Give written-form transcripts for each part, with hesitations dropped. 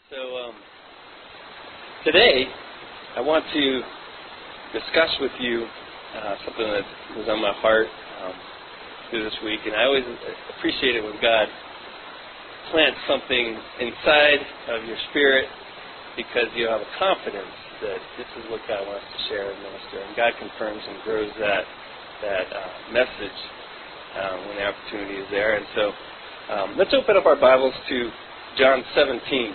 So today I want to discuss with you something that was on my heart through this week, and I always appreciate it when God plants something inside of your spirit because you have a confidence that this is what God wants to share and minister, and God confirms and grows that message when the opportunity is there. And so let's open up our Bibles to John 17.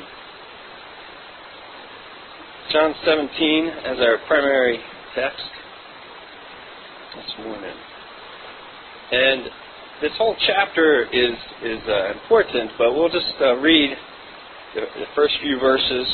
John 17 as our primary text this morning. And this whole chapter is important, but we'll just read the first few verses.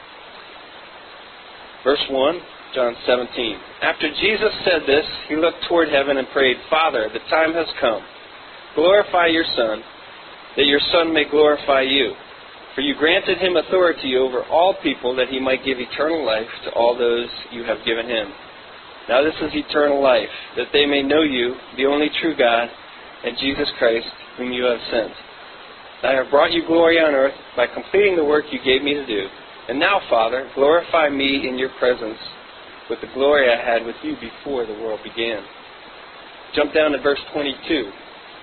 Verse 1, John 17. After Jesus said this, he looked toward heaven and prayed, "Father, the time has come. Glorify your Son, that your Son may glorify you. For you granted him authority over all people, that he might give eternal life to all those you have given him. Now this is eternal life, that they may know you, the only true God, and Jesus Christ, whom you have sent. I have brought you glory on earth by completing the work you gave me to do. And now, Father, glorify me in your presence with the glory I had with you before the world began." Jump down to verse 22.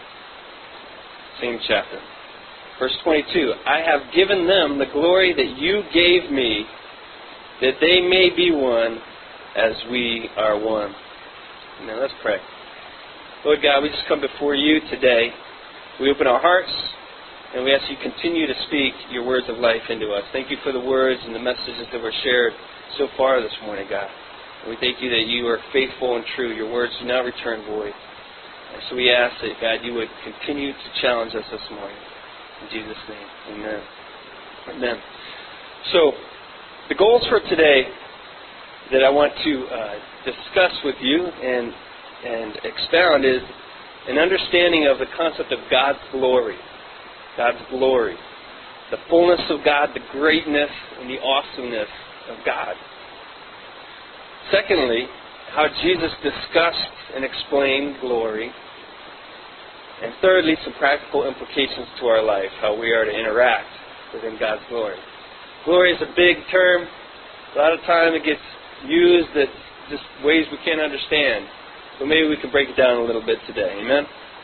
Same chapter. Verse 22, "I have given them the glory that you gave me, that they may be one as we are one." Now let's pray. Lord God, we just come before you today. We open our hearts, and we ask you continue to speak your words of life into us. Thank you for the words and the messages that were shared so far this morning, God. And we thank you that you are faithful and true. Your words do not return void. And so we ask that, God, you would continue to challenge us this morning. In Jesus' name, amen. Amen. So, the goals for today that I want to discuss with you and expound is an understanding of the concept of God's glory. God's glory. The fullness of God, the greatness and the awesomeness of God. Secondly, how Jesus discussed and explained glory. And thirdly, some practical implications to our life, how we are to interact within God's glory. Glory is a big term. A lot of time it gets used in just ways we can't understand. So maybe we can break it down a little bit today. Amen?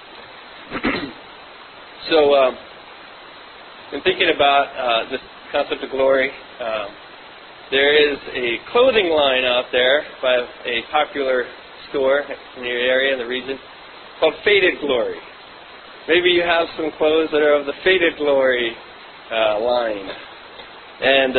So, in thinking about this concept of glory, there is a clothing line out there by a popular store in your area, in the region, called Faded Glory. Maybe you have some clothes that are of the Faded Glory line. And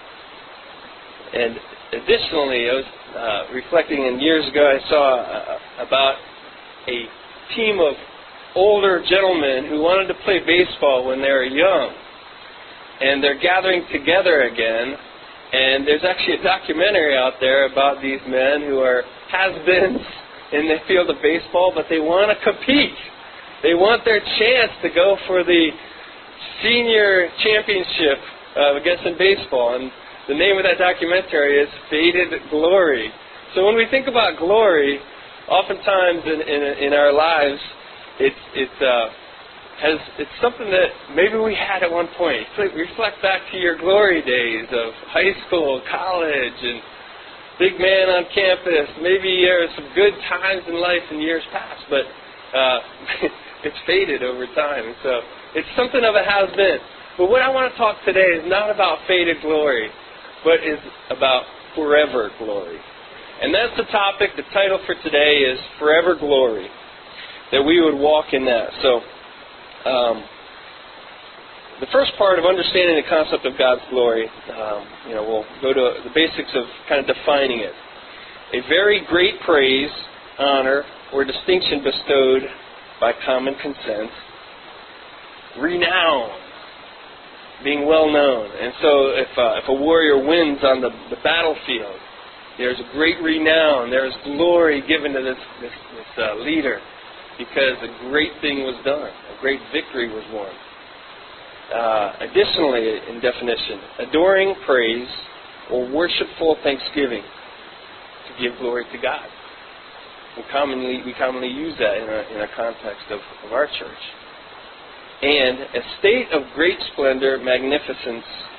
additionally, I was reflecting, and years ago I saw about a team of older gentlemen who wanted to play baseball when they were young. And they're gathering together again. And there's actually a documentary out there about these men who are has-beens in the field of baseball, but they want to compete. They want their chance to go for the senior championship, I guess, in baseball. And the name of that documentary is Faded Glory. So when we think about glory, oftentimes in our lives, it's something that maybe we had at one point. Reflect back to your glory days of high school, college, and big man on campus. Maybe there were some good times in life in years past, but it's faded over time. And so it's something of a has-been. But what I want to talk today is not about faded glory, but is about forever glory. And that's the topic. The title for today is Forever Glory, that we would walk in that. So the first part of understanding the concept of God's glory, we'll go to the basics of kind of defining it. A very great praise, honor, or distinction bestowed by common consent. Renown, being well known. And so if a warrior wins on the battlefield, there's a great renown. There's glory given to this leader because a great thing was done. A great victory was won. Additionally, in definition, adoring praise or worshipful thanksgiving to give glory to God. We commonly use that in a context of our church. And a state of great splendor, magnificence,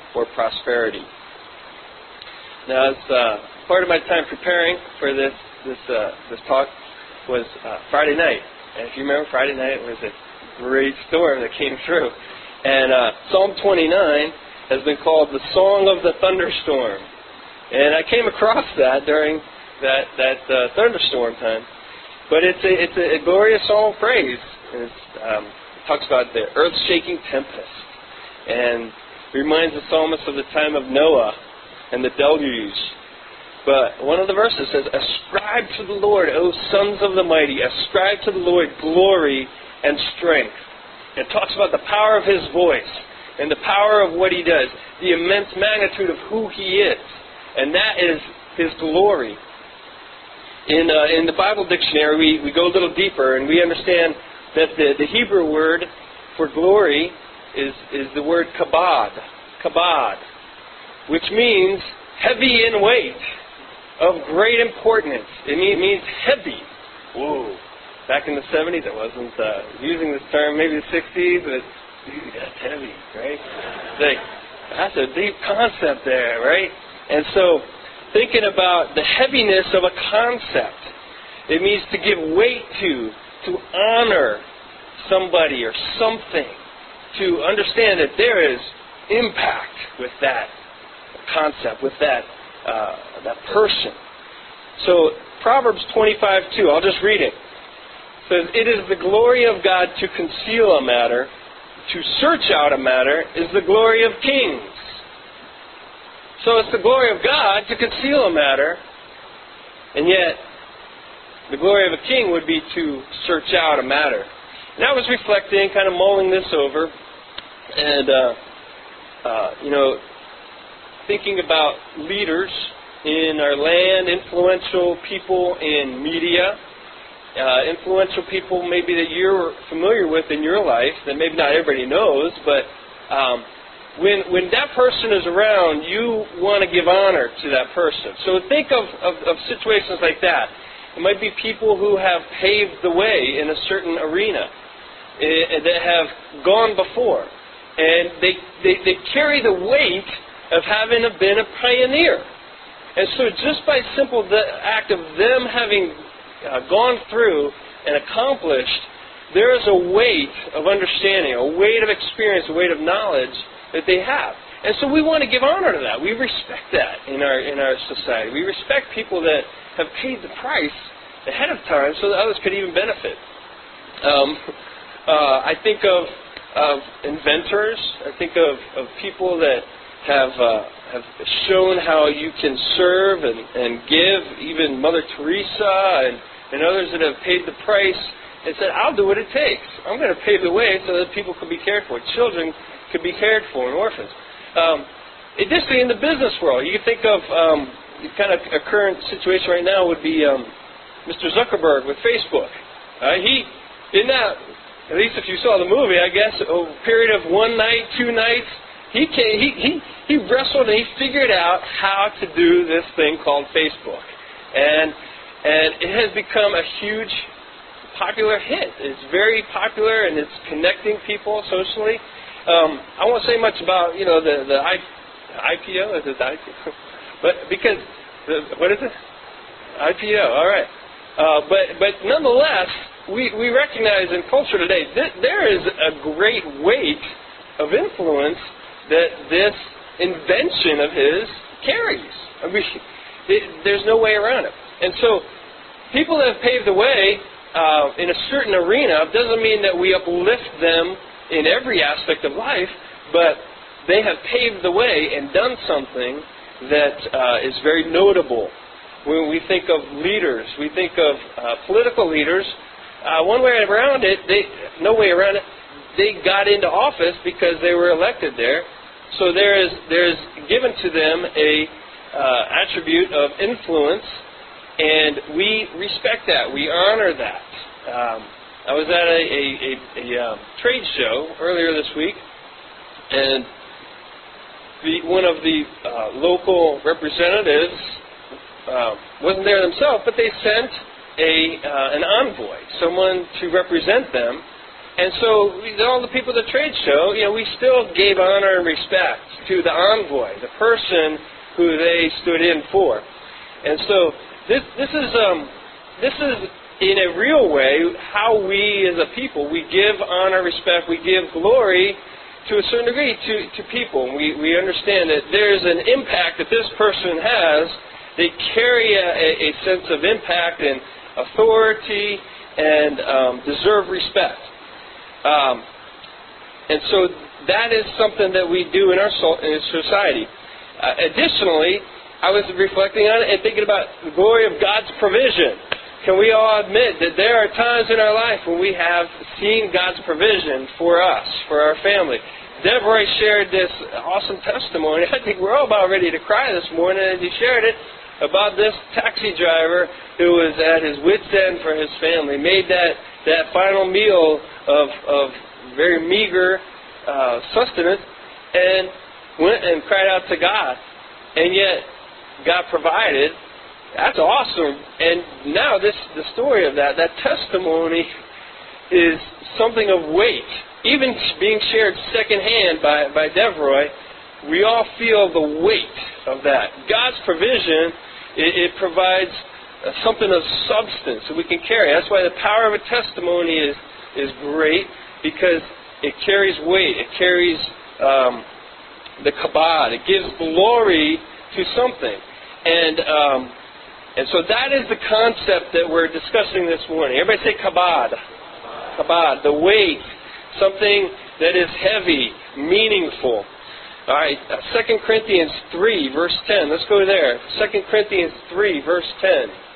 or prosperity. Now, as part of my time preparing for this talk was Friday night. And if you remember, Friday night was a great storm that came through. And Psalm 29 has been called the Song of the Thunderstorm. And I came across that during that thunderstorm time. But it's a glorious song of praise. And it talks about the earth-shaking tempest. And reminds the psalmist of the time of Noah and the deluge. But one of the verses says, "Ascribe to the Lord, O sons of the mighty, ascribe to the Lord glory and strength." It talks about the power of His voice and the power of what He does, the immense magnitude of who He is. And that is His glory. In the Bible dictionary, we go a little deeper and we understand that the Hebrew word for glory is the word kabod, which means heavy in weight, of great importance. It means heavy. Whoa. Back in the 70s, I wasn't using this term, maybe the 60s, but that's heavy, right? That's a deep concept there, right? And so, thinking about the heaviness of a concept, it means to give weight to honor somebody or something, to understand that there is impact with that concept, with that person. So Proverbs 25:2, I'll just read it. It says, "It is the glory of God to conceal a matter, to search out a matter is the glory of kings." So it's the glory of God to conceal a matter, and yet the glory of a king would be to search out a matter. And I was reflecting, kind of mulling this over, and thinking about leaders in our land, influential people in media, influential people maybe that you're familiar with in your life, that maybe not everybody knows, but when that person is around, you want to give honor to that person. So think of situations like that. It might be people who have paved the way in a certain arena, that have gone before. And they carry the weight of having been a pioneer. And so just by simple act of them having gone through and accomplished, there is a weight of understanding, a weight of experience, a weight of knowledge that they have. And so we want to give honor to that. We respect that in our society. We respect people that have paid the price ahead of time so that others could even benefit. I think of inventors. I think of people that have shown how you can serve and give, even Mother Teresa and others that have paid the price and said, "I'll do what it takes. I'm going to pave the way so that people can be cared for. Children can be cared for, and orphans." Additionally, in the business world, you can think of kind of a current situation right now would be Mr. Zuckerberg with Facebook. He did not, at least if you saw the movie, I guess, a period of 1 night, 2 nights, he wrestled and he figured out how to do this thing called Facebook. And it has become a huge popular hit. It's very popular and it's connecting people socially. I won't say much about, the IPO. Is it the IPO? But because, what is it? IPO, all right. But nonetheless, we recognize in culture today that there is a great weight of influence that this invention of his carries. I mean, there's no way around it. And so, people that have paved the way in a certain arena doesn't mean that we uplift them in every aspect of life, but they have paved the way and done something that is very notable. When we think of leaders, we think of political leaders, one way around it, no way around it, they got into office because they were elected there. So there's given to them a attribute of influence, and we respect that. We honor that. I was at a trade show earlier this week, and one of the local representatives wasn't there themselves, but they sent an envoy, someone to represent them, And so all the people at the trade show, we still gave honor and respect to the envoy, the person who they stood in for. And so this is in a real way how we as a people, we give honor, respect, we give glory to a certain degree to people. We understand that there's an impact that this person has. They carry a sense of impact and authority and deserve respect. And so that is something that we do in our society. Additionally, I was reflecting on it and thinking about the glory of God's provision. Can we all admit that there are times in our life when we have seen God's provision for us, for our family? Deborah shared this awesome testimony. I think we're all about ready to cry this morning as he shared it about this taxi driver who was at his wit's end for his family, made that final meal of very meager sustenance and went and cried out to God. And yet God provided. That's awesome. And now the story of that testimony is something of weight. Even being shared secondhand by Deborah, we all feel the weight of that. God's provision, it provides something of substance that we can carry. That's why the power of a testimony is great, because it carries weight. It carries the kabod. It gives glory to something. And so that is the concept that we're discussing this morning. Everybody say kabod. Kabod, the weight, something that is heavy, meaningful. All right, 2 Corinthians 3, verse 10. Let's go there. 2 Corinthians 3, verse 10.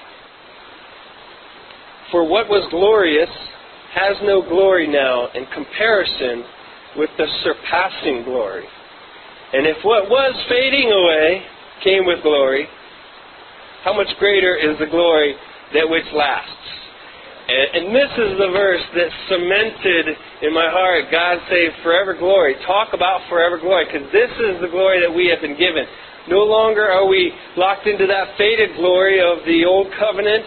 For what was glorious has no glory now in comparison with the surpassing glory. And if what was fading away came with glory, how much greater is the glory that which lasts? And this is the verse that cemented in my heart, God save forever glory. Talk about forever glory, because this is the glory that we have been given. No longer are we locked into that faded glory of the old covenant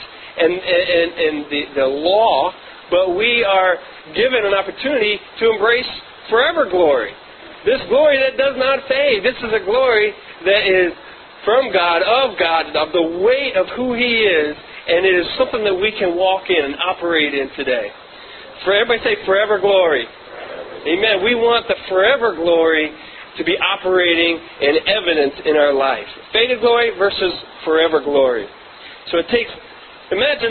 and the law, but we are given an opportunity to embrace forever glory. This glory that does not fade. This is a glory that is from God, of the weight of who He is, and it is something that we can walk in and operate in today. For everybody say forever glory. Amen. We want the forever glory to be operating and evident in our life. Faded glory versus forever glory. So it takes, imagine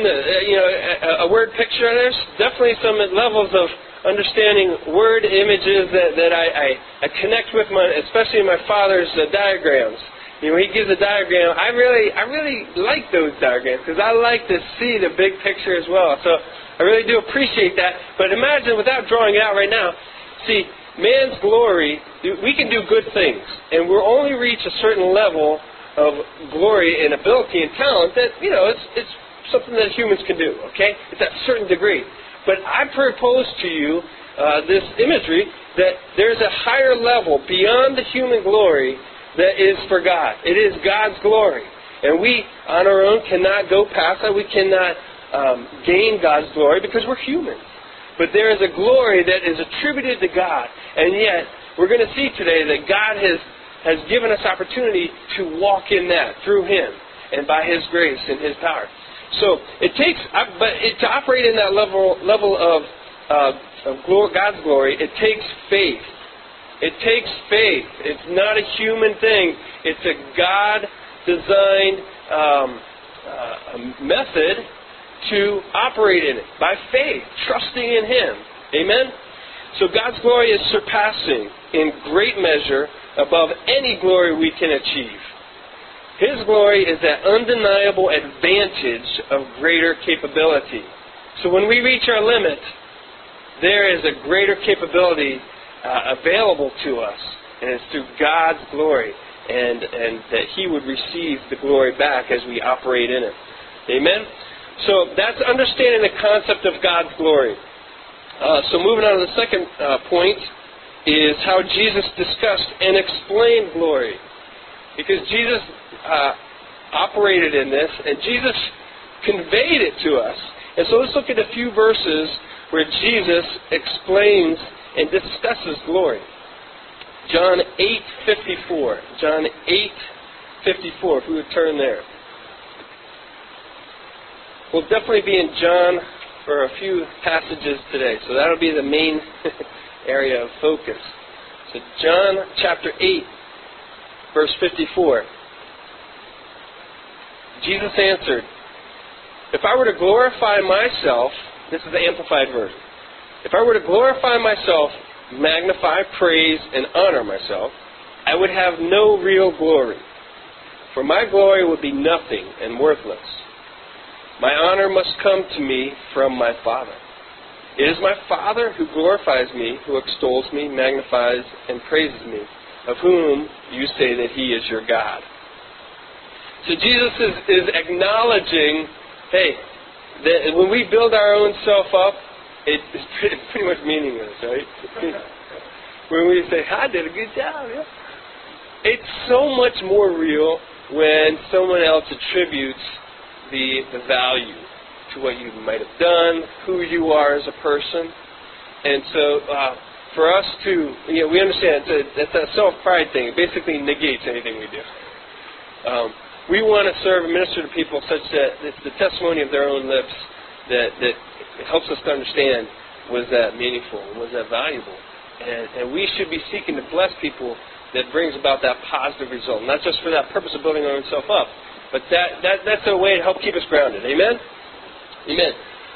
a word picture. There's definitely some levels of understanding word images that I connect with, especially in my father's diagrams. He gives a diagram. I really like those diagrams because I like to see the big picture as well. So I really do appreciate that. But imagine, without drawing it out right now, see, man's glory, we can do good things. And we'll only reach a certain level of glory and ability and talent that, it's something that humans can do, okay? It's at a certain degree. But I propose to you this imagery that there's a higher level beyond the human glory that is for God. It is God's glory. And we, on our own, cannot go past that. We cannot gain God's glory because we're human. But there is a glory that is attributed to God. And yet, we're going to see today that God has given us opportunity to walk in that through Him and by His grace and His power. So it takes, to operate in that level of God's glory, it takes faith. It takes faith. It's not a human thing. It's a God-designed method to operate in it by faith, trusting in Him. Amen? So God's glory is surpassing in great measure above any glory we can achieve. His glory is that undeniable advantage of greater capability. So when we reach our limit, there is a greater capability available to us, and it's through God's glory, and that He would receive the glory back as we operate in it. Amen? So that's understanding the concept of God's glory. So moving on to the second point is how Jesus discussed and explained glory. Because Jesus operated in this, and Jesus conveyed it to us. And so let's look at a few verses where Jesus explains and discusses glory. John 8:54. John 8:54, if we would turn there. We'll definitely be in John for a few passages today, so that'll be the main area of focus. So John chapter 8, verse 54. Jesus answered, "If I were to glorify myself," this is the Amplified version, "if I were to glorify myself, magnify, praise, and honor myself, I would have no real glory. For my glory would be nothing and worthless. My honor must come to me from my Father. It is my Father who glorifies me, who extols me, magnifies, and praises me, of whom you say that He is your God." So Jesus is acknowledging, hey, that when we build our own self up, it's pretty much meaningless, right? When we say, "I did a good job," yeah. It's so much more real when someone else attributes the value to what you might have done, who you are as a person. And so for us to, we understand it's a self-pride thing. It basically negates anything we do. We want to serve and minister to people such that it's the testimony of their own lips that helps us to understand, was that meaningful, was that valuable? And we should be seeking to bless people that brings about that positive result, not just for that purpose of building our own self up, but that's a way to help keep us grounded. Amen? Amen.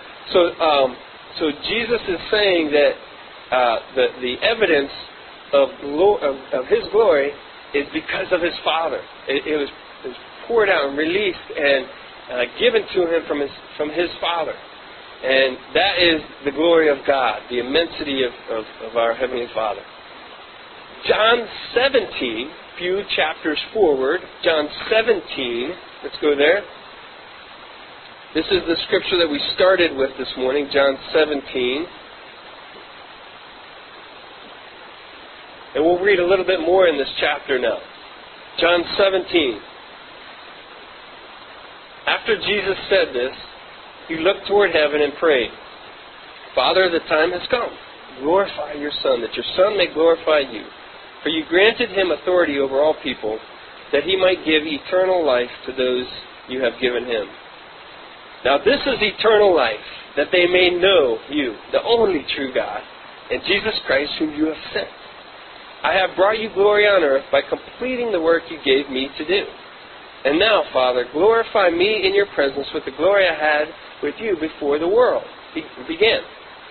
So Jesus is saying that the evidence of His glory is because of His Father. It was poured out and released and given to Him from His Father. And that is the glory of God, the immensity of our Heavenly Father. John 17, few chapters forward, John 17, let's go there. This is the scripture that we started with this morning, John 17. And we'll read a little bit more in this chapter now. John 17. After Jesus said this, He looked toward heaven and prayed, "Father, the time has come. Glorify your Son, that your Son may glorify you. For you granted Him authority over all people, that He might give eternal life to those you have given Him. Now this is eternal life, that they may know you, the only true God, and Jesus Christ whom you have sent. I have brought you glory on earth by completing the work you gave me to do. And now, Father, glorify me in your presence with the glory I had with you before the world began."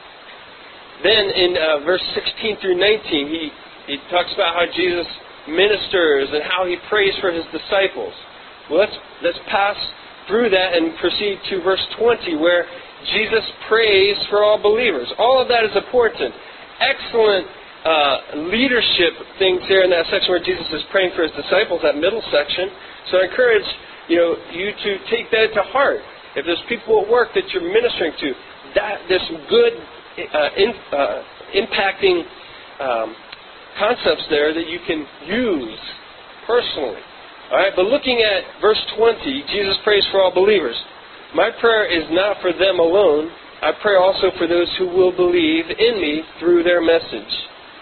Then in verse 16 through 19, he talks about how Jesus ministers and how He prays for His disciples. Well, let's pass through that and proceed to verse 20, where Jesus prays for all believers. All of that is important. Excellent leadership things here in that section where Jesus is praying for His disciples, that middle section. So I encourage you to take that to heart. If there's people at work that you're ministering to, there's some good impacting concepts there that you can use personally. All right, but looking at verse 20, Jesus prays for all believers. "My prayer is not for them alone. I pray also for those who will believe in me through their message,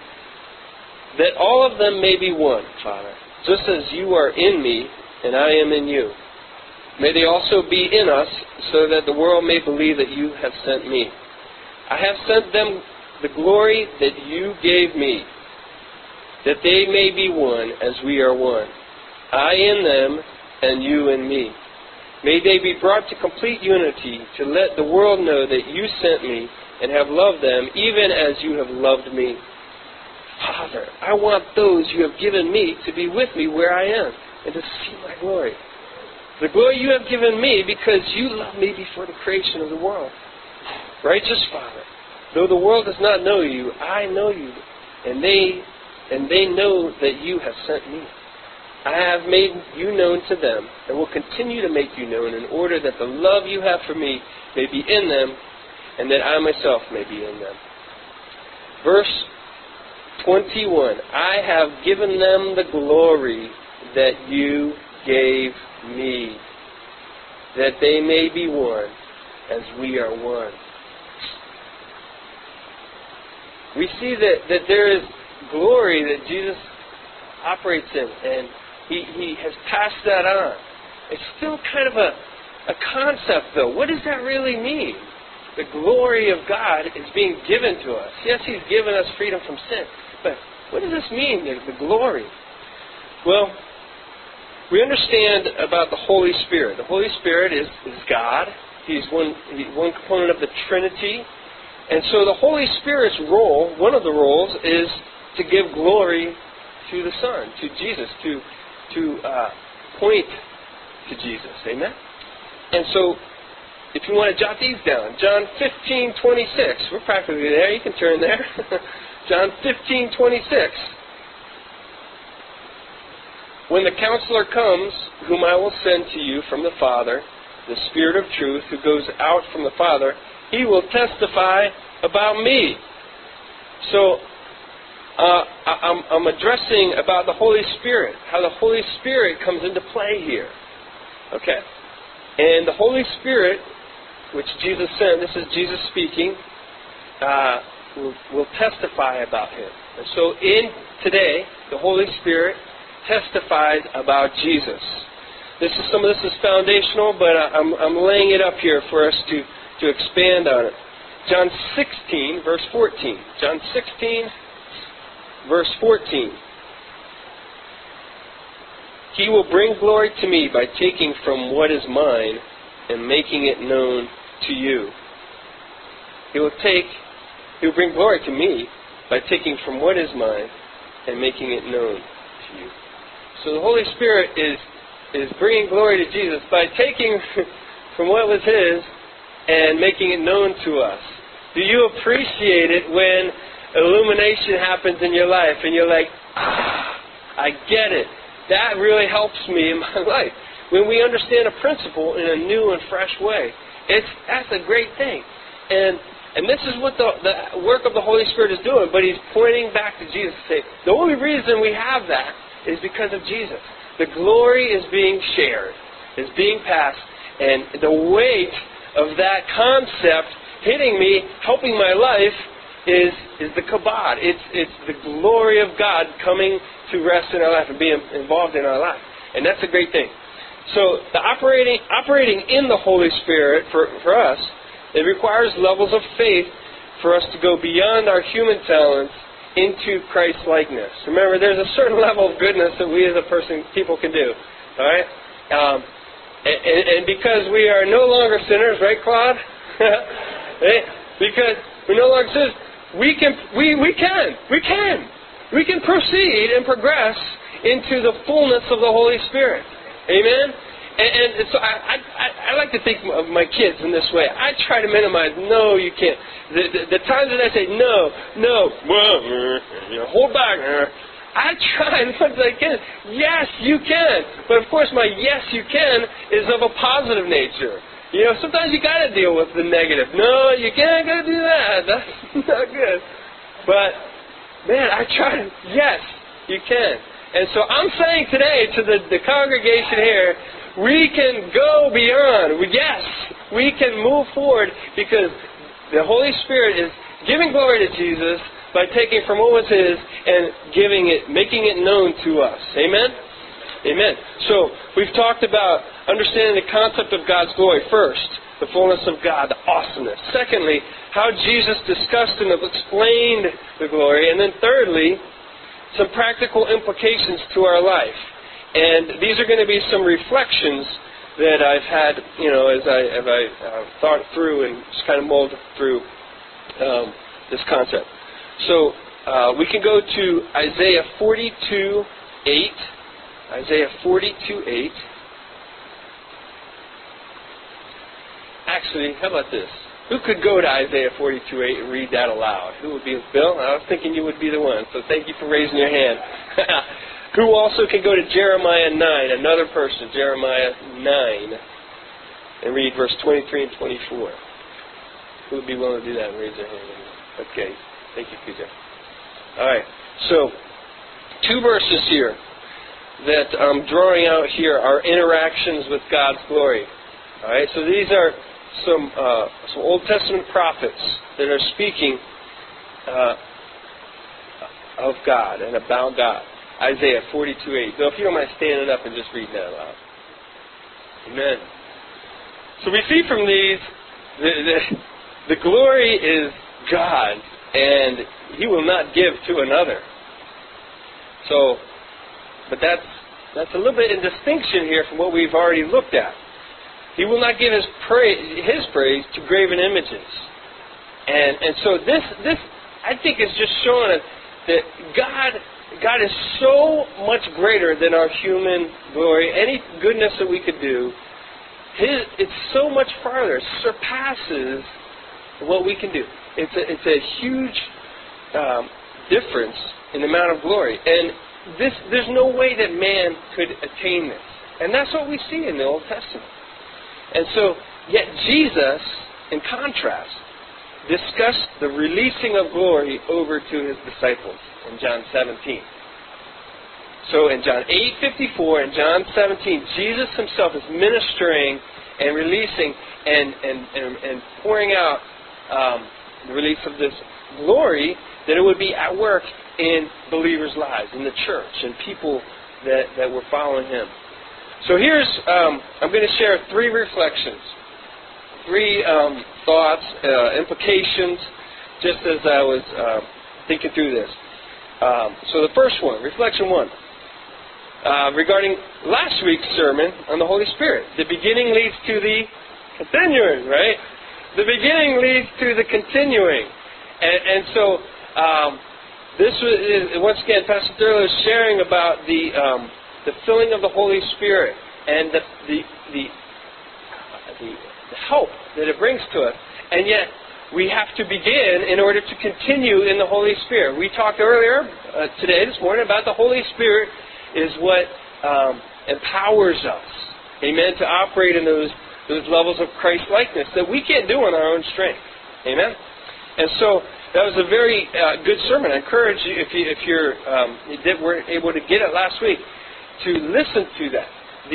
that all of them may be one, Father, just as you are in me and I am in you. May they also be in us, so that the world may believe that you have sent me. I have sent them the glory that you gave me, that they may be one as we are one. I in them and you in me. May they be brought to complete unity, to let the world know that you sent me and have loved them even as you have loved me. Father, I want those you have given me to be with me where I am and to see my glory. The glory you have given me because you loved me before the creation of the world. Righteous Father, though the world does not know you, I know you, and they know that you have sent me. I have made you known to them and will continue to make you known in order that the love you have for me may be in them and that I myself may be in them." Verse 21, "I have given them the glory that you gave me, that they may be one as we are one." we see that there is glory that Jesus operates in, and He has passed that on. It's still kind of a concept, though. What does that really mean? The glory of God is being given to us. Yes, He's given us freedom from sin, but what does this mean, the glory? Well, we understand about the Holy Spirit. The Holy Spirit is God. He's one component of the Trinity. And so the Holy Spirit's role, one of the roles, is to give glory to the Son, to Jesus, to point to Jesus. Amen? And so, if you want to jot these down, John 15:26. We're practically there. You can turn there. John 15:26. When the Counselor comes, whom I will send to you from the Father, the Spirit of truth, who goes out from the Father, He will testify about me. So, I'm addressing about the Holy Spirit, how the Holy Spirit comes into play here. Okay? And the Holy Spirit, which Jesus sent, this is Jesus speaking, will testify about Him. And so today, the Holy Spirit testifies about Jesus. Some of this is foundational, but I'm laying it up here for us to expand on it. John 16, verse 14. John 16, verse 14. He will bring glory to me by taking from what is mine and making it known to you. He will bring glory to me by taking from what is mine and making it known to you. So the Holy Spirit is bringing glory to Jesus by taking from what was His and making it known to us. Do you appreciate it when illumination happens in your life and you're like, I get it. That really helps me in my life. When we understand a principle in a new and fresh way, that's a great thing. And this is what the work of the Holy Spirit is doing, but He's pointing back to Jesus to say, the only reason we have that is because of Jesus. The glory is being shared, is being passed, and the weight of that concept hitting me, helping my life, is the kabod. It's the glory of God coming to rest in our life and being involved in our life. And that's a great thing. So the operating in the Holy Spirit for us, it requires levels of faith for us to go beyond our human talents into Christ-likeness. Remember, there's a certain level of goodness that we as people can do. All right? And because we are no longer sinners, right, Claude? Right? Because we're no longer sinners, we can proceed and progress into the fullness of the Holy Spirit. Amen? And so I like to think of my kids in this way. I try to minimize, no, you can't. The times that I say, no, hold back. I try as much as I can. Yes, you can. But of course, my yes, you can is of a positive nature. You know, sometimes you got to deal with the negative. No, you can't go do that. That's not good. But, man, I try to, yes, you can. And so I'm saying today to the congregation here, we can go beyond. Yes, we can move forward because the Holy Spirit is giving glory to Jesus by taking from what was His and making it known to us. Amen? Amen. So we've talked about understanding the concept of God's glory first, the fullness of God, the awesomeness. Secondly, how Jesus discussed and explained the glory. And then thirdly, some practical implications to our life. And these are going to be some reflections that I've had, as I thought through and just kind of mulled through this concept. So we can go to Isaiah 42:8. Isaiah 42:8. Actually, how about this? Who could go to Isaiah 42:8 and read that aloud? Who would be? Bill? I was thinking you would be the one, so thank you for raising your hand. Who also can go to Jeremiah 9, another person, Jeremiah 9, and read verse 23 and 24? Who would be willing to do that and raise their hand? Okay, thank you, PJ. All right, so 2 verses here that I'm drawing out here are interactions with God's glory. All right, so these are some Old Testament prophets that are speaking of God and about God. Isaiah 42:8. Bill, if you don't mind standing up and just reading that aloud. Amen. So we see from these, the glory is God, and He will not give to another. So, but that's a little bit in distinction here from what we've already looked at. He will not give His praise to graven images. And so this I think is just showing us that God is so much greater than our human glory. Any goodness that we could do, it's so much farther, surpasses what we can do. It's a huge difference in the amount of glory. And there's no way that man could attain this. And that's what we see in the Old Testament. And so, yet Jesus, in contrast, discussed the releasing of glory over to His disciples in John 17. So in John 8:54 and John 17, Jesus Himself is ministering and releasing and pouring out the release of this glory, that it would be at work in believers' lives, in the church, and people that were following Him. So here's, I'm going to share 3 reflections, 3 thoughts, implications, just as I was thinking through this. So the first one, reflection 1, regarding last week's sermon on the Holy Spirit. The beginning leads to the continuing, right? The beginning leads to the continuing. And so this was, once again, Pastor Thurlow is sharing about the filling of the Holy Spirit and the help that it brings to us. And yet, we have to begin in order to continue in the Holy Spirit. We talked earlier this morning, about the Holy Spirit is what empowers us, amen, to operate in those levels of Christ-likeness that we can't do on our own strength, amen. And so that was a very good sermon. I encourage you, if you weren't able to get it last week, to listen to that.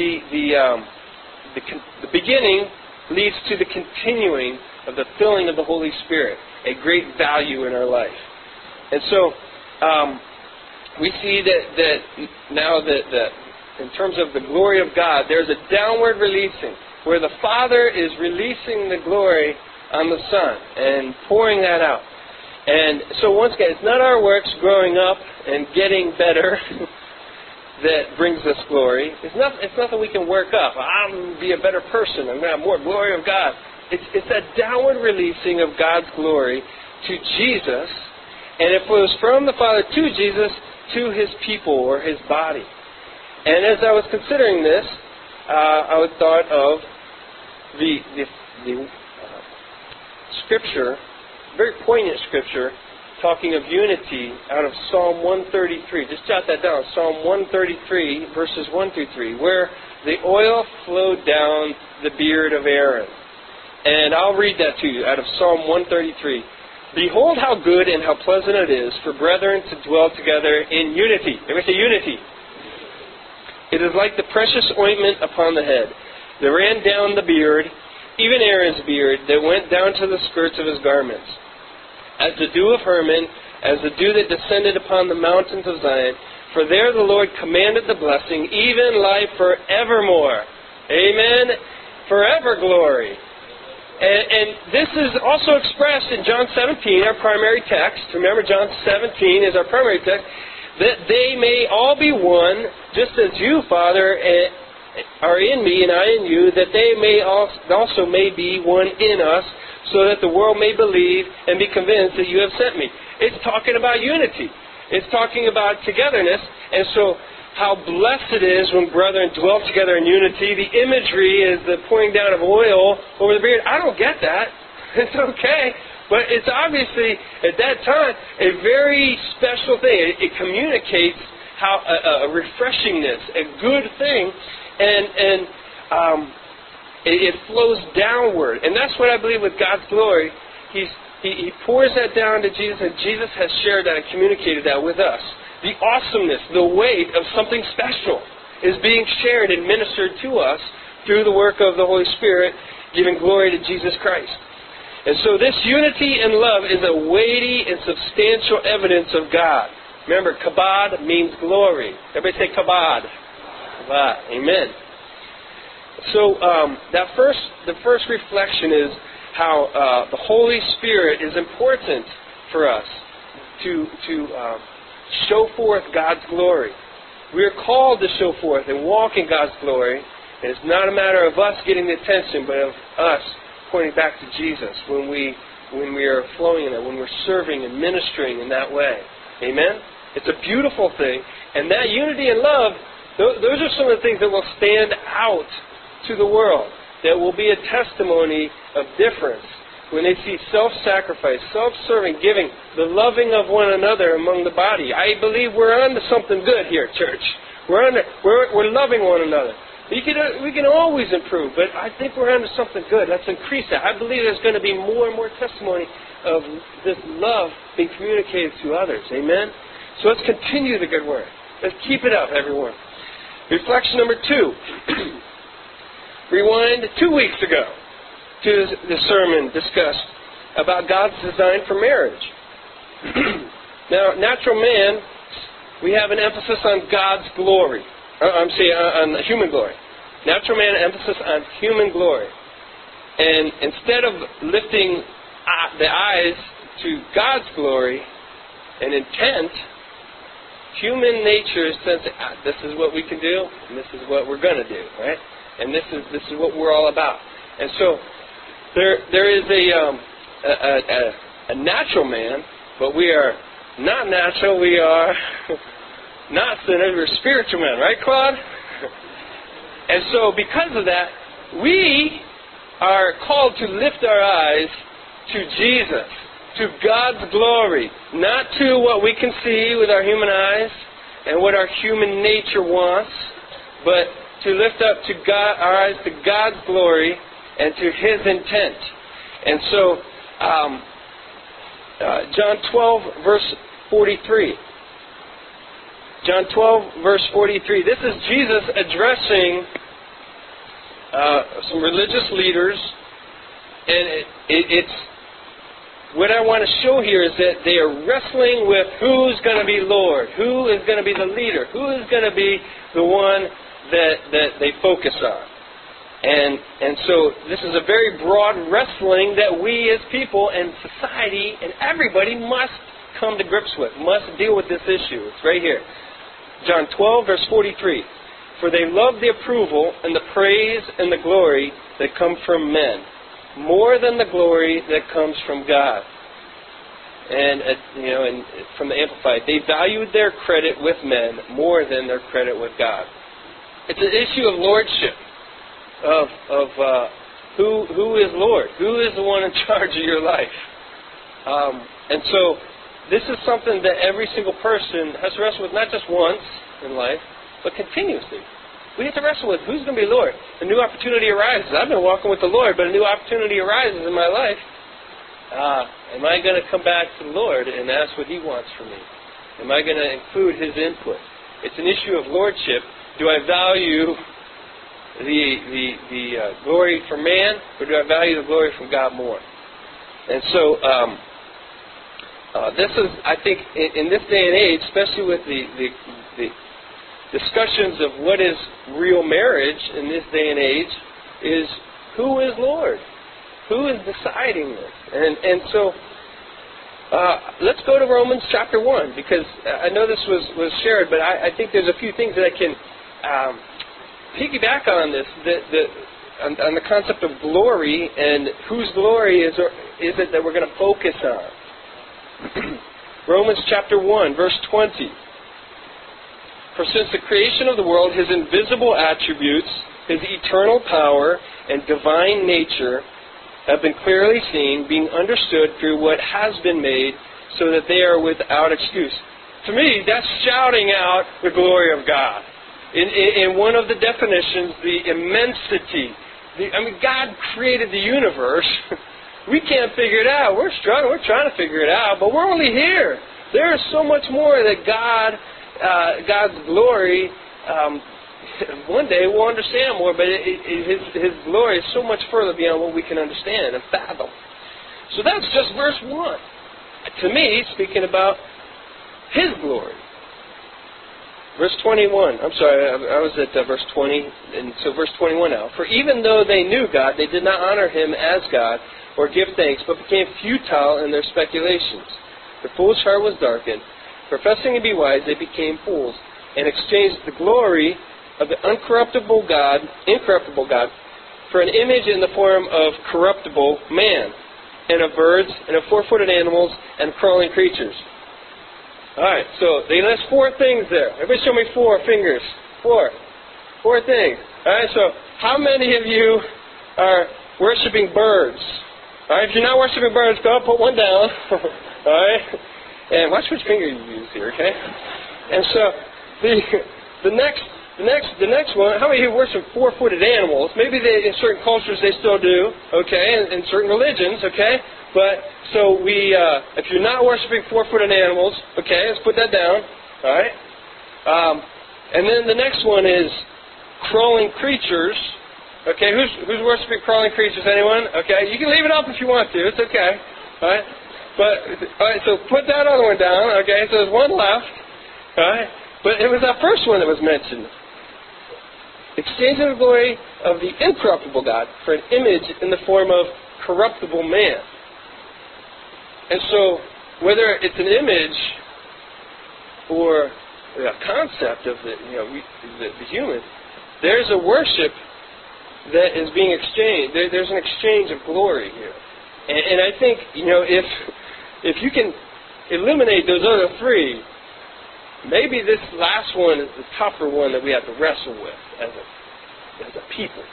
The beginning leads to the continuing of the filling of the Holy Spirit, a great value in our life. And so we see that now that in terms of the glory of God, there's a downward releasing, where the Father is releasing the glory on the Son and pouring that out. And so once again, it's not our works growing up and getting better that brings us glory. It's nothing we can work up. I'm going to be a better person. I'm going to have more glory of God. It's that downward releasing of God's glory to Jesus, and it flows from the Father to Jesus to His people or His body. And as I was considering this, I thought of the scripture, very poignant scripture, talking of unity out of Psalm 133. Just jot that down. Psalm 133, verses 1 through 3, where the oil flowed down the beard of Aaron. And I'll read that to you out of Psalm 133. Behold how good and how pleasant it is for brethren to dwell together in unity. Everybody say unity. It is like the precious ointment upon the head that ran down the beard, even Aaron's beard, that went down to the skirts of his garments. As the dew of Hermon, as the dew that descended upon the mountains of Zion. For there the Lord commanded the blessing, even life forevermore. Amen. Forever glory. And this is also expressed in John 17, our primary text. Remember, John 17 is our primary text. That they may all be one, just as you, Father, are in me and I in you, that they may also may be one in us, so that the world may believe and be convinced that you have sent me. It's talking about unity. It's talking about togetherness. And so how blessed it is when brethren dwell together in unity. The imagery is the pouring down of oil over the beard. I don't get that. It's okay. But it's obviously, at that time, a very special thing. It communicates how a refreshingness, a good thing, and it flows downward. And that's what I believe with God's glory. He pours that down to Jesus, and Jesus has shared that and communicated that with us. The awesomeness, the weight of something special is being shared and ministered to us through the work of the Holy Spirit, giving glory to Jesus Christ. And so this unity and love is a weighty and substantial evidence of God. Remember, kabod means glory. Everybody say kabod. Kabod. Amen. So the first reflection is how the Holy Spirit is important for us to show forth God's glory. We are called to show forth and walk in God's glory. And it's not a matter of us getting the attention, but of us pointing back to Jesus when we are flowing in it, when we're serving and ministering in that way. Amen? It's a beautiful thing. And that unity and love, those are some of the things that will stand out to the world, that will be a testimony of difference when they see self-sacrifice, self-serving, giving, the loving of one another among the body. I believe we're on to something good here, church. We're loving one another. We can always improve, but I think we're onto something good. Let's increase that. I believe there's going to be more and more testimony of this love being communicated to others. Amen? So let's continue the good work. Let's keep it up, everyone. Reflection number 2. Rewind 2 weeks ago to the sermon discussed about God's design for marriage. Now, natural man, we have an emphasis on God's glory. On human glory. Natural man, emphasis on human glory. And instead of lifting the eyes to God's glory and intent, human nature says, this is what we can do, and this is what we're going to do, right? And this is what we're all about. And so there is a natural man, but we are not natural. We are not sinners. We're spiritual men, right, Claude? And so because of that, we are called to lift our eyes to Jesus, to God's glory, not to what we can see with our human eyes and what our human nature wants, but to lift up to God, our eyes to God's glory and to His intent. And so, John 12, verse 43. John 12, verse 43. This is Jesus addressing some religious leaders, and it's what I want to show here is that they are wrestling with who's going to be Lord, who is going to be the leader, who is going to be the one that they focus on. And so this is a very broad wrestling that we as people and society and everybody must come to grips with, must deal with this issue. It's right here. John 12, verse 43. For they love the approval and the praise and the glory that come from men, more than the glory that comes from God. And from the Amplified, they valued their credit with men more than their credit with God. It's an issue of lordship, of who is Lord, who is the one in charge of your life. And so this is something that every single person has to wrestle with, not just once in life, but continuously. We have to wrestle with who's going to be Lord. A new opportunity arises. I've been walking with the Lord, but a new opportunity arises in my life. Am I going to come back to the Lord and ask what He wants from me? Am I going to include His input? It's an issue of lordship. Do I value the glory from man, or do I value the glory from God more? And so this is, I think, in this day and age, especially with the discussions of what is real marriage in this day and age, is who is Lord? Who is deciding this? And so let's go to Romans chapter 1, because I know this was shared, but I think there's a few things that I can piggyback on this, on the concept of glory and whose glory is it that we're going to focus on. Romans chapter 1, verse 20. For since the creation of the world, His invisible attributes, His eternal power and divine nature have been clearly seen, being understood through what has been made, so that they are without excuse. To me, that's shouting out the glory of God. In one of the definitions, the immensity. God created the universe. We can't figure it out. We're struggling. We're trying to figure it out, but we're only here. There is so much more that God's glory. One day we'll understand more, but His glory is so much further beyond what we can understand and fathom. So that's just verse 1. To me, speaking about His glory. Verse 21. I'm sorry, I was at verse 20, and so verse 21 now. For even though they knew God, they did not honor Him as God or give thanks, but became futile in their speculations. Their foolish heart was darkened. Professing to be wise, they became fools, and exchanged the glory of the incorruptible God for an image in the form of corruptible man, and of birds, and of four-footed animals, and crawling creatures. All right, so they list four things there. Everybody show me four fingers. Four things. All right, so how many of you are worshiping birds? All right, if you're not worshiping birds, go up, put one down. All right, and watch which finger you use here, okay? And so the next one, how many of you worship four-footed animals? Maybe in certain cultures they still do, okay, and in certain religions, okay? But so if you're not worshiping four-footed animals, okay, let's put that down, all right? And then the next one is crawling creatures. Okay, who's worshiping crawling creatures? Anyone? Okay, you can leave it up if you want to. It's okay, all right? All right, so put that other one down. Okay, so there's one left. All right, but it was that first one that was mentioned. Exchanging the glory of the incorruptible God for an image in the form of corruptible man. And so, whether it's an image or a concept of the human, there's a worship that is being exchanged. There's an exchange of glory here, and I think if you can eliminate those other three, maybe this last one is the tougher one that we have to wrestle with as a people.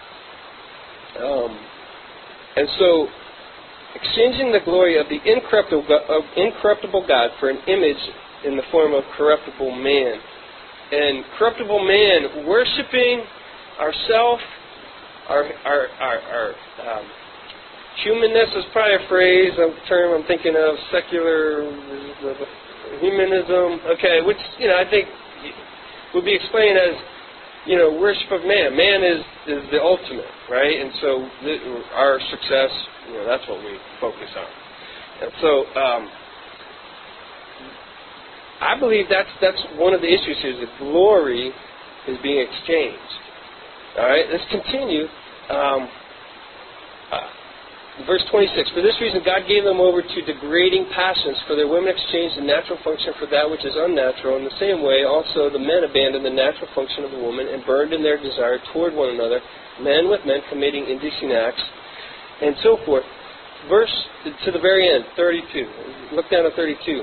And so, exchanging the glory of the incorruptible God for an image in the form of corruptible man. And corruptible man, worshiping ourself, our humanness is probably a phrase, a term I'm thinking of, secular humanism, okay, which, I think would be explained as, worship of man. Man is the ultimate, right? And so our success, that's what we focus on. And so I believe that's one of the issues here, is that glory is being exchanged. All right, let's continue. Verse 26, for this reason God gave them over to degrading passions, for their women exchanged the natural function for that which is unnatural. In the same way, also the men abandoned the natural function of the woman and burned in their desire toward one another, men with men committing indecent acts, and so forth. Verse to the very end, 32. Look down at 32.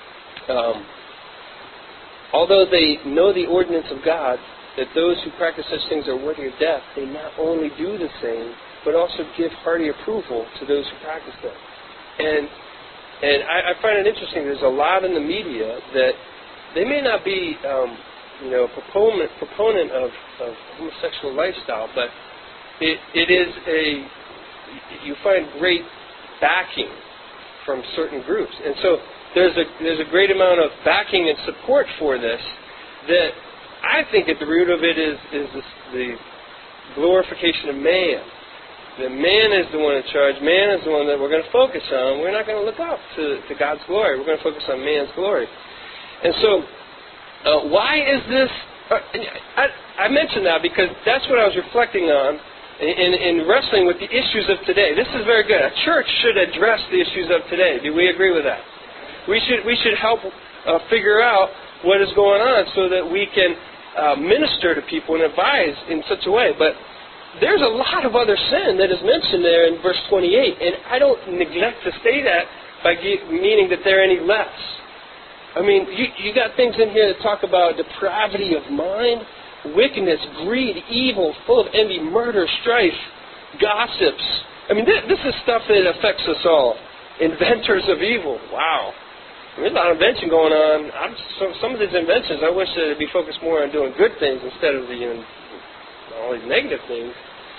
Although they know the ordinance of God, that those who practice such things are worthy of death, they not only do the same, but also give hearty approval to those who practice them. And I find it interesting. There's a lot in the media that they may not be, a proponent of homosexual lifestyle, but it is you find great backing from certain groups, and so there's a great amount of backing and support for this. That I think at the root of it is the glorification of man. That man is the one in charge. Man is the one that we're going to focus on. We're not going to look up to God's glory. We're going to focus on man's glory. And so, why is this? I mentioned that because that's what I was reflecting on in wrestling with the issues of today. This is very good. A church should address the issues of today. Do we agree with that? We should help figure out what is going on so that we can minister to people and advise in such a way. But there's a lot of other sin that is mentioned there in verse 28, and I don't neglect to say that by meaning that they're any less. I mean, you got things in here that talk about depravity of mind, wickedness, greed, evil, full of envy, murder, strife, gossips. I mean, this is stuff that affects us all. Inventors of evil. Wow. There's a lot of invention going on. Some of these inventions, I wish that it'd be focused more on doing good things instead of all these negative things.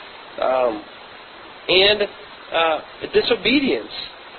And disobedience.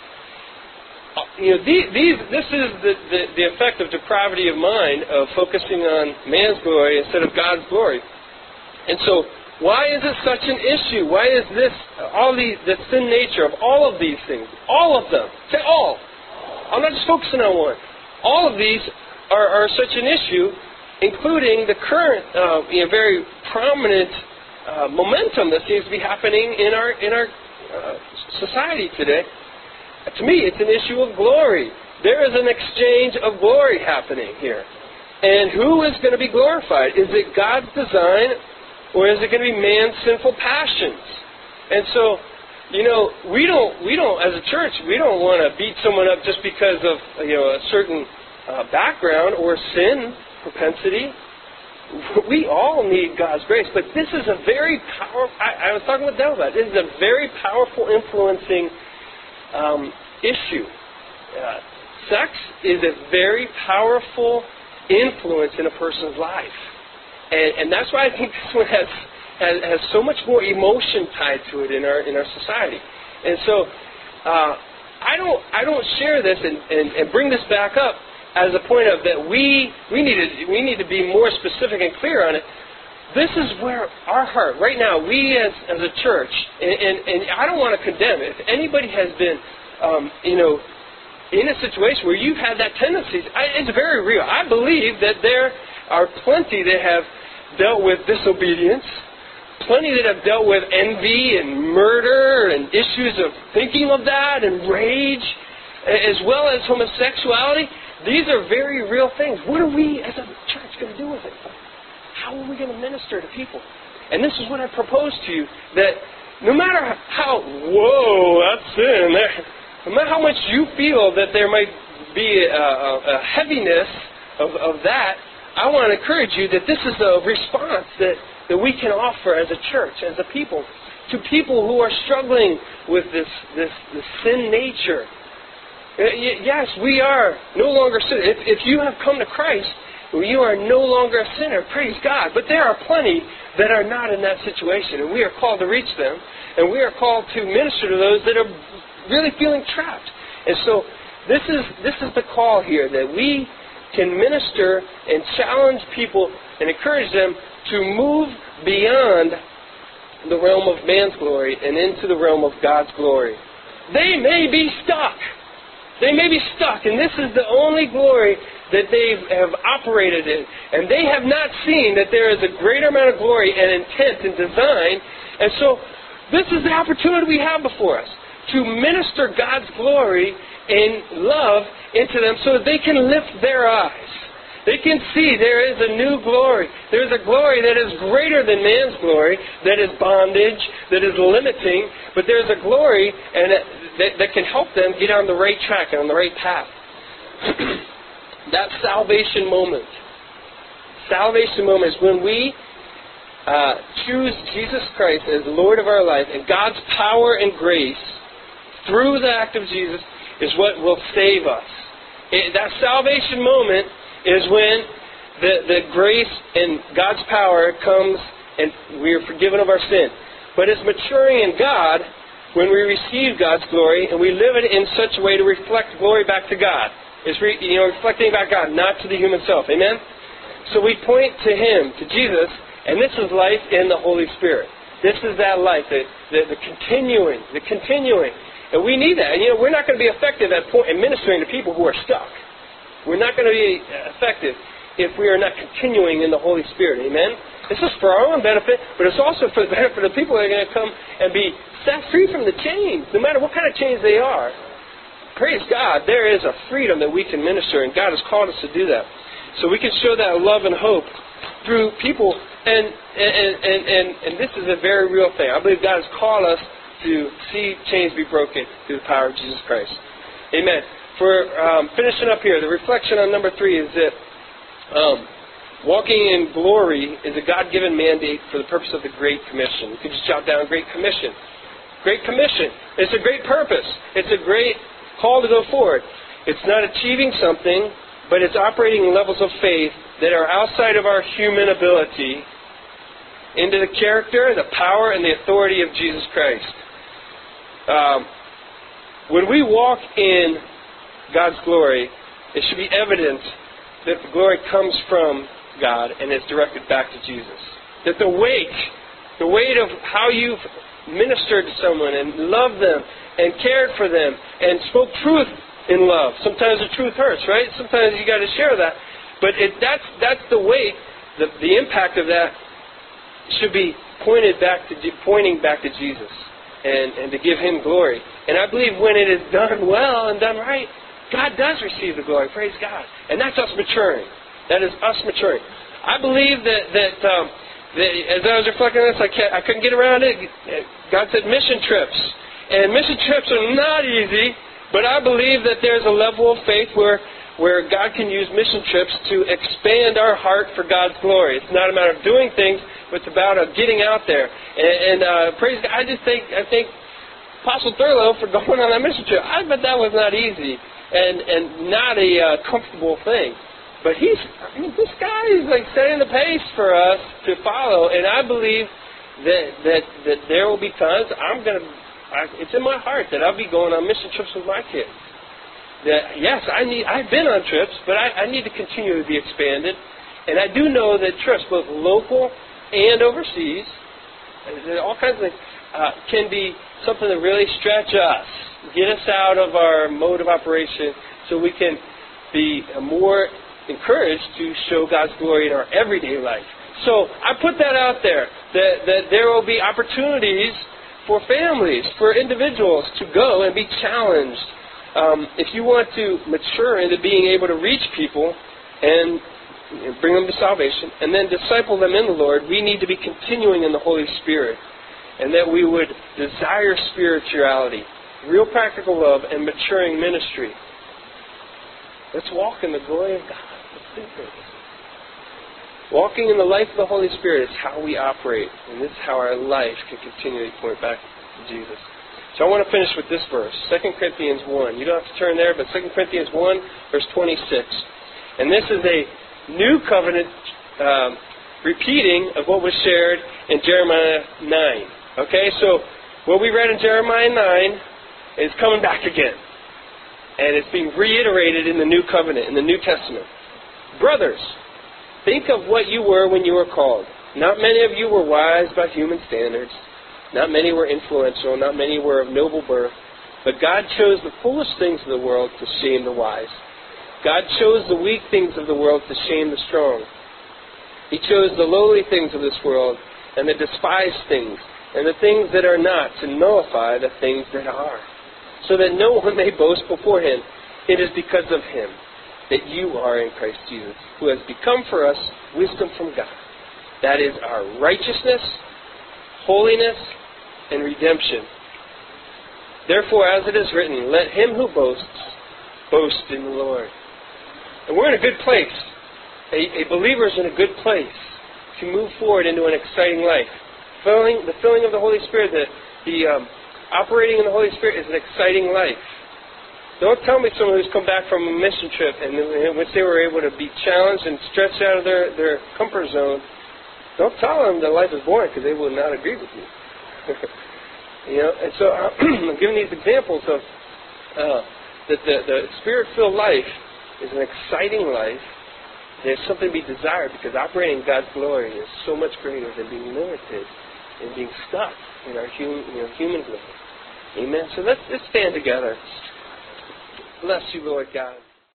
This is the effect of depravity of mind, of focusing on man's glory instead of God's glory. And so, why is it such an issue? Why is this, the sin nature of all of these things, all of them, say all. I'm not just focusing on one. All of these are such an issue, including the current very prominent momentum that seems to be happening in our society today. To me, it's an issue of glory. There is an exchange of glory happening here. And who is going to be glorified? Is it God's design, or is it going to be man's sinful passions? And so, we don't, as a church, we don't want to beat someone up just because of, a certain background or sin propensity. We all need God's grace, but this is a very powerful, I was talking with Dell about it, this is a very powerful influencing issue. Sex is a very powerful influence in a person's life. And that's why I think this one has so much more emotion tied to it in our society. And so I don't share this and bring this back up as a point of that we need to be more specific and clear on it. This is where our heart, right now, we as a church, and I don't want to condemn it. If anybody has been, in a situation where you've had that tendency, it's very real. I believe that there are plenty that have dealt with disobedience, plenty that have dealt with envy and murder and issues of thinking of that and rage, as well as homosexuality. These are very real things. What are we as a church going to do with it? How are we going to minister to people? And this is what I propose to you, that no matter how, that's sin, no matter how much you feel that there might be a heaviness of that, I want to encourage you that this is a response that we can offer as a church, as a people, to people who are struggling with this sin nature. Yes, we are no longer sinners. If you have come to Christ, you are no longer a sinner. Praise God. But there are plenty that are not in that situation, and we are called to reach them, and we are called to minister to those that are really feeling trapped. And so this is the call here, that we can minister and challenge people and encourage them to move beyond the realm of man's glory and into the realm of God's glory. They may be stuck. They may be stuck, and this is the only glory that they have operated in. And they have not seen that there is a greater amount of glory and intent and design. And so this is the opportunity we have before us, to minister God's glory and love into them so that they can lift their eyes. They can see there is a new glory. There is a glory that is greater than man's glory, that is bondage, that is limiting, but there is a glory that can help them get on the right track and on the right path. That salvation moment. Salvation moment is when we choose Jesus Christ as Lord of our life, and God's power and grace through the act of Jesus is what will save us. That salvation moment is when the grace and God's power comes and we are forgiven of our sin. But it's maturing in God when we receive God's glory and we live it in such a way to reflect glory back to God. It's reflecting back God, not to the human self. Amen? So we point to Him, to Jesus, and this is life in the Holy Spirit. This is that life, the continuing. And we need that. And we're not going to be effective at ministering to people who are stuck. We're not going to be effective if we are not continuing in the Holy Spirit. Amen? This is for our own benefit, but it's also for the benefit of the people that are going to come and be set free from the chains, no matter what kind of chains they are. Praise God, there is a freedom that we can minister, and God has called us to do that. So we can show that love and hope through people, and this is a very real thing. I believe God has called us to see chains be broken through the power of Jesus Christ. Amen. For finishing up here, the reflection on number 3 is that walking in glory is a God-given mandate for the purpose of the Great Commission. You can just jot down Great Commission. Great Commission. It's a great purpose. It's a great call to go forward. It's not achieving something, but it's operating in levels of faith that are outside of our human ability into the character, the power, and the authority of Jesus Christ. When we walk in God's glory, it should be evident that the glory comes from God and is directed back to Jesus. That the weight of how you've ministered to someone and loved them and cared for them and spoke truth in love. Sometimes the truth hurts, right? Sometimes you got to share that. But that's the way, the impact of that should be pointing back to Jesus and to give Him glory. And I believe when it is done well and done right, God does receive the glory. Praise God. And that's us maturing. That is us maturing. I believe that as I was reflecting on this, I couldn't get around it. God said mission trips. And mission trips are not easy, but I believe that there's a level of faith where God can use mission trips to expand our heart for God's glory. It's not a matter of doing things, but it's about getting out there. And praise God, I thank Apostle Thurlow for going on that mission trip. I bet that was not easy and not a comfortable thing. But this guy is like setting the pace for us to follow, and I believe that there will be times it's in my heart that I'll be going on mission trips with my kids. That yes, I've been on trips, but I need to continue to be expanded, and I do know that trips, both local and overseas, all kinds of things, can be something to really stretch us, get us out of our mode of operation, so we can be more encouraged to show God's glory in our everyday life. So I put that out there, that there will be opportunities for families, for individuals to go and be challenged. If you want to mature into being able to reach people and bring them to salvation and then disciple them in the Lord, we need to be continuing in the Holy Spirit, and that we would desire spirituality, real practical love, and maturing ministry. Let's walk in the glory of God. Walking in the life of the Holy Spirit is how we operate, and this is how our life can continually point back to Jesus. So I want to finish with this verse, 2 Corinthians 1. You don't have to turn there, but 2 Corinthians 1, verse 26. And this is a new covenant repeating of what was shared in Jeremiah 9. Okay, so what we read in Jeremiah 9 is coming back again. And it's being reiterated in the New Covenant, in the New Testament. Brothers, think of what you were when you were called. Not many of you were wise by human standards. Not many were influential. Not many were of noble birth. But God chose the foolish things of the world to shame the wise. God chose the weak things of the world to shame the strong. He chose the lowly things of this world and the despised things and the things that are not to nullify the things that are, so that no one may boast before Him. It is because of Him that you are in Christ Jesus, who has become for us wisdom from God. That is our righteousness, holiness, and redemption. Therefore, as it is written, let him who boasts, boast in the Lord. And we're in a good place. A believer is in a good place to move forward into an exciting life. The filling of the Holy Spirit, the operating in the Holy Spirit is an exciting life. Don't tell me someone who's come back from a mission trip and in which they were able to be challenged and stretched out of their comfort zone. Don't tell them that life is boring, because they will not agree with you. And so I'm giving these examples of that the Spirit-filled life is an exciting life. There's something to be desired, because operating in God's glory is so much greater than being limited and being stuck in our human glory. Amen. So let's stand together. Bless you, Lord God.